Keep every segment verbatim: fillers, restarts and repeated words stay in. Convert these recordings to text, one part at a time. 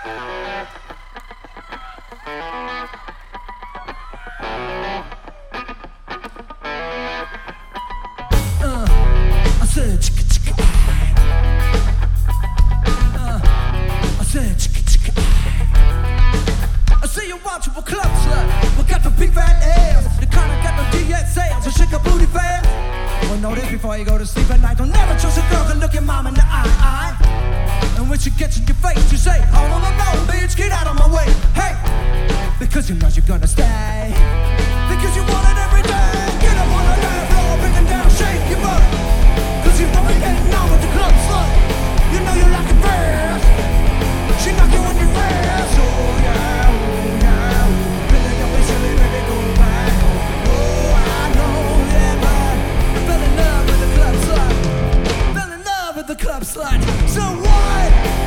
Before you go to sleep at night, don't never trust a girl to look your mom in the eye, eye. And when she gets in your face, you say, oh no, no, no, bitch, get out of my way. Hey, because you know you're gonna stay. Because you want it every day. Get up on the dance floor, break it down, shake your butt. Cause you know you're getting on with the club slut. You know you like it fast. She knock you on your ass. Oh yeah, oh yeah, oh. Baby, don't be silly, baby, go back. Oh, I know, yeah, but I fell in love with the club slut. Fell in love with the club slut. So what?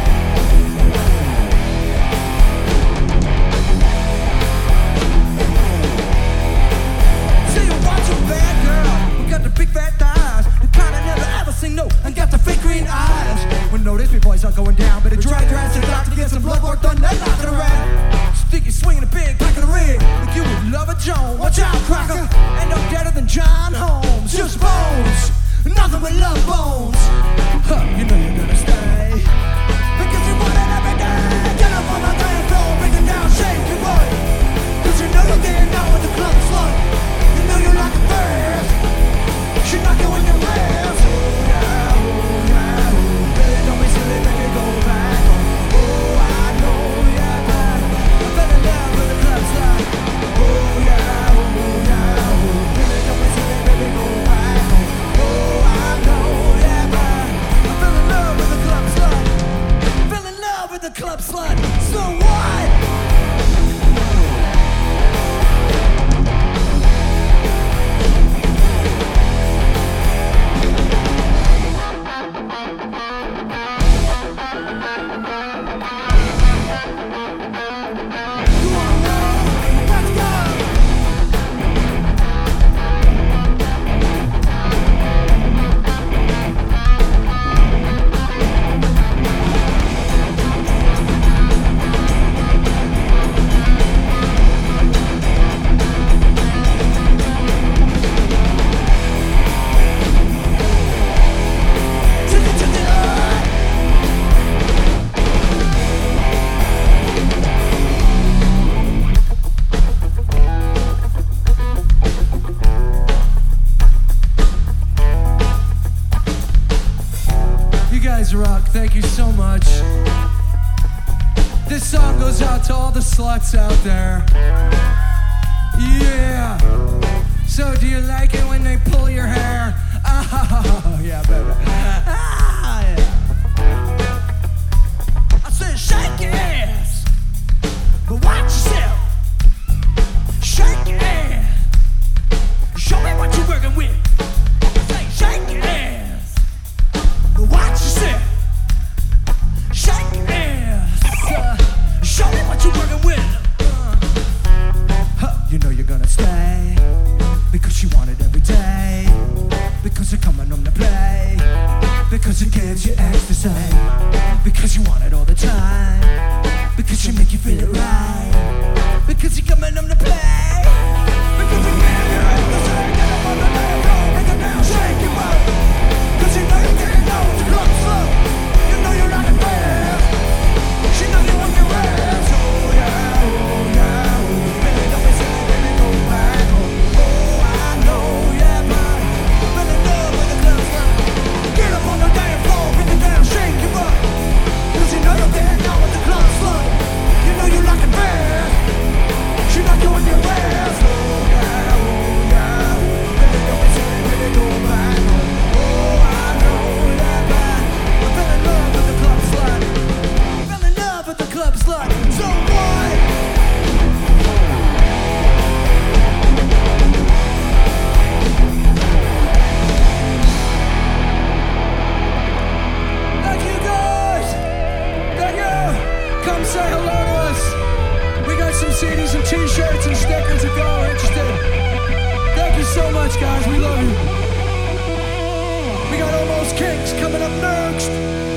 See you watch a bad girl who got the big fat thighs, the kind I never ever seen no, and got the fake green eyes. When no, these big boys are going down, better drag your ass to the doctor to get some blood work done. They're not gonna rap. Sticky swinging a big pack of the rig. Like you would love a Joan. Watch out, cracker. End up deader than John Holmes. Just bones. Nothing but love bones. Huh, you know you're gonna stay. Because you want it every day. Get up on my dance floor, bring it down, shake your butt. Cause you know you're getting out with the club slut. You know you like it fast. She knock you in your ass. Oh yeah, oh yeah, oh. Baby, don't be silly, baby, go back. Oh, I know, yeah, but I fell in love with the club slut. Oh yeah, oh yeah, oh. Baby, don't be silly, baby, go back. Oh, I know, yeah, but I fell in love with the club slut. Fell in love with the club slut. So what? Thank you so much. This song goes out to all the sluts out there. Yeah. So do you like it when they pull your hair? Oh, yeah, baby. Ah, yeah. I said shake your ass, but watch yourself. Shake your ass. Show me what you're working with. I say shake your ass, but watch yourself. Shake your ass. Uh, show me what you're working with. Uh, huh, you know you're gonna stay because you want it every day. Because you're coming home to play. Because it gives you ecstasy. Because you want it all the time. Because you make you feel it right. Because you're coming home to play. Because you give you ecstasy. Get up on the dance floor, break it down, shake your butt. Because you know you can't know what the club's slow. You know you're not a fan. She know you want your ass. Oh yeah, oh yeah, oh. Baby, don't be silly, baby, go back. Oh, oh I know, yeah, but I fell in love with the club slut. Get up on the dance floor, bring it down, shake your butt. Cause you know you're getting out with the club slut. You know you like it fast. She knock you on your ass. Oh yeah, oh yeah, oh. Baby, don't be silly, baby, go back. Oh, I know, yeah, but I fell in love with the club slut. Fell in love with the club slut. So what? Thank you guys. Thank you. Come say hello to us. We got some C Ds and t-shirts and stickers if y'all are interested. Thank you so much, guys. We love you. We got Almost Kings coming up next.